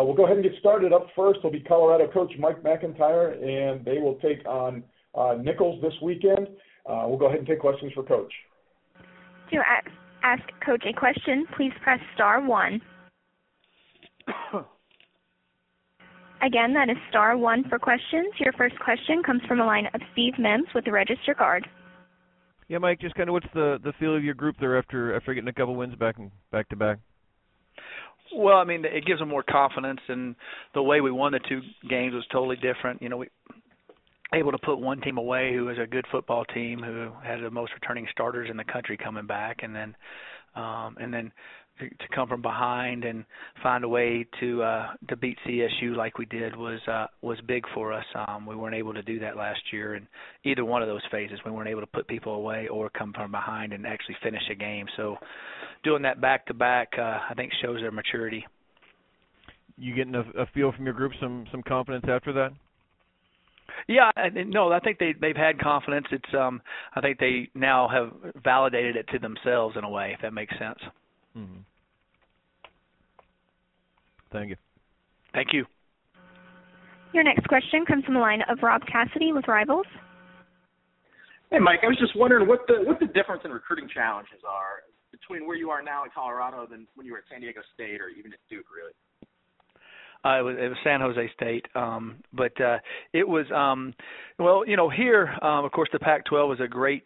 We'll go ahead and get started. Up first will be Colorado coach Mike McIntyre, and they will take on Nichols this weekend. We'll go ahead and take questions for Coach. To ask Coach a question, please press star 1. Again, that is star 1 for questions. Your first question comes from the line of Steve Mims with the Register Guard. Yeah, Mike, just kind of what's the feel of your group there after getting a couple wins back to back? Well, I mean, it gives them more confidence, and the way we won the 2 games was totally different. You know, we able to put one team away who is a good football team who had the most returning starters in the country coming back, and then to come from behind and find a way to beat CSU like we did was big for us. We weren't able to do that last year in either one of those phases. We weren't able to put people away or come from behind and actually finish a game. So doing that back to back, I think shows their maturity. You getting a feel from your group, some confidence after that? Yeah, no, I think they've had confidence. It's I think they now have validated it to themselves in a way, if that makes sense. Mm-hmm. Thank you. Thank you. Your next question comes from the line of Rob Cassidy with Rivals. Hey, Mike, I was just wondering what the difference in recruiting challenges are between where you are now in Colorado than when you were at San Diego State or even at Duke, really. It was San Jose State, but it was well, you know, here, of course, the Pac-12 is a great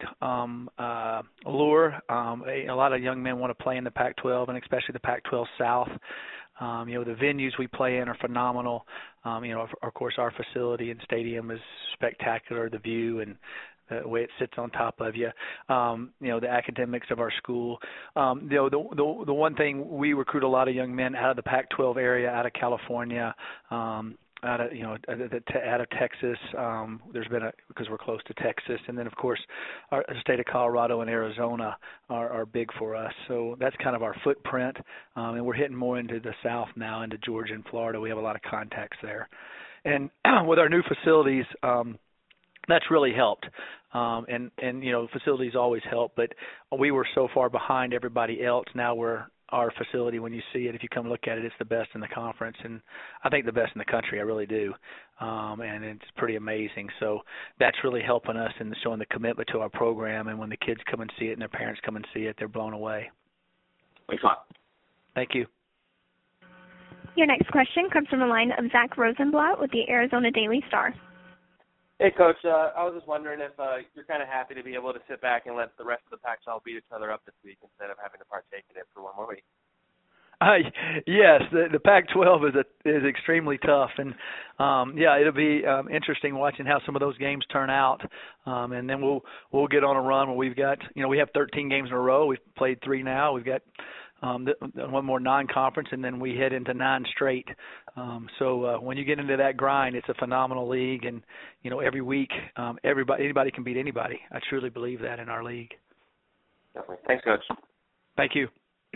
lure. A lot of young men want to play in the Pac-12, and especially the Pac-12 South. You know, the venues we play in are phenomenal. You know, of course, our facility and stadium is spectacular. The view and the way it sits on top of you. You know, the academics of our school. You know, the one thing, we recruit a lot of young men out of the Pac-12 area, out of California, out of Texas. There's been because we're close to Texas, and then of course our state of Colorado and Arizona are big for us. So that's kind of our footprint, and we're hitting more into the South now, into Georgia and Florida. We have a lot of contacts there, and with our new facilities, that's really helped. And you know, facilities always help, but we were so far behind everybody else. Now our facility, when you see it, if you come look at it, it's the best in the conference, and I think the best in the country. I really do, and it's pretty amazing. So that's really helping us and showing the commitment to our program. And when the kids come and see it and their parents come and see it, they're blown away. Thanks a lot. Thank you. Your next question comes from the line of Zach Rosenblatt with the Arizona Daily Star. Hey, Coach. I was just wondering if you're kind of happy to be able to sit back and let the rest of the Pac-12 beat each other up this week instead of having to partake in it for one more week. Yes, the Pac-12 is extremely tough, and yeah, it'll be interesting watching how some of those games turn out, and then we'll get on a run where we've got, you know, we have 13 games in a row. We've played 3 now. We've got one more non-conference, and then we head into 9 straight. So when you get into that grind, it's a phenomenal league, and you know, every week anybody can beat anybody. I truly believe that in our league. Definitely. Thanks, Coach. Thank you.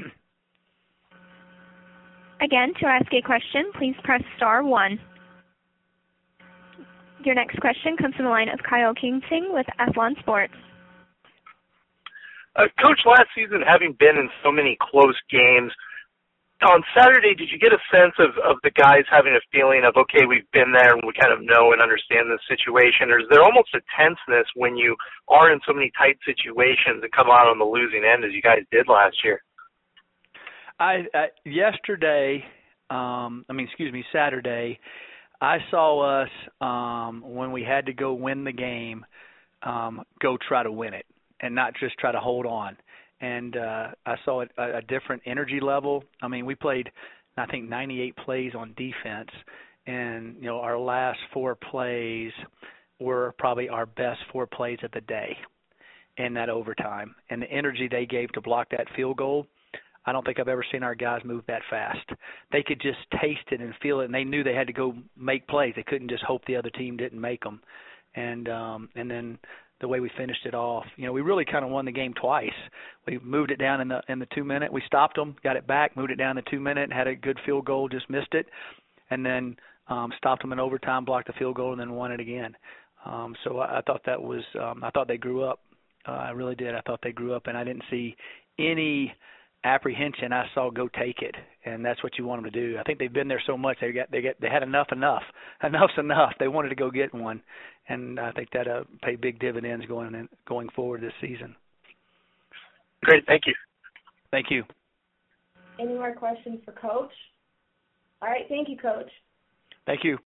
Again, to ask a question, please press star 1. Your next question comes from the line of Kyle Kingsing with Athlon Sports. Coach, last season, having been in so many close games, on Saturday, did you get a sense of the guys having a feeling of, okay, we've been there and we kind of know and understand the situation, or is there almost a tenseness when you are in so many tight situations and come out on the losing end as you guys did last year? Saturday, I saw us, when we had to go win the game, go try to win it and not just try to hold on. And I saw a different energy level. I mean, we played, I think, 98 plays on defense, and you know, our last 4 plays were probably our best 4 plays of the day in that overtime. And the energy they gave to block that field goal, I don't think I've ever seen our guys move that fast. They could just taste it and feel it, and they knew they had to go make plays. They couldn't just hope the other team didn't make them. And then the way we finished it off, you know, we really kind of won the game twice. We moved it down in the 2-minute. We stopped them, got it back, moved it down in the 2-minute, had a good field goal, just missed it, and then stopped them in overtime, blocked the field goal, and then won it again. So I thought that was I thought they grew up. I really did. I thought they grew up, and I didn't see any apprehension. I saw go take it, and that's what you want them to do. I think they've been there so much they had enough's enough. They wanted to go get one, and I think that pay big dividends going forward this season. Great, thank you. Thank you. Any more questions for Coach? All right, thank you, Coach. Thank you.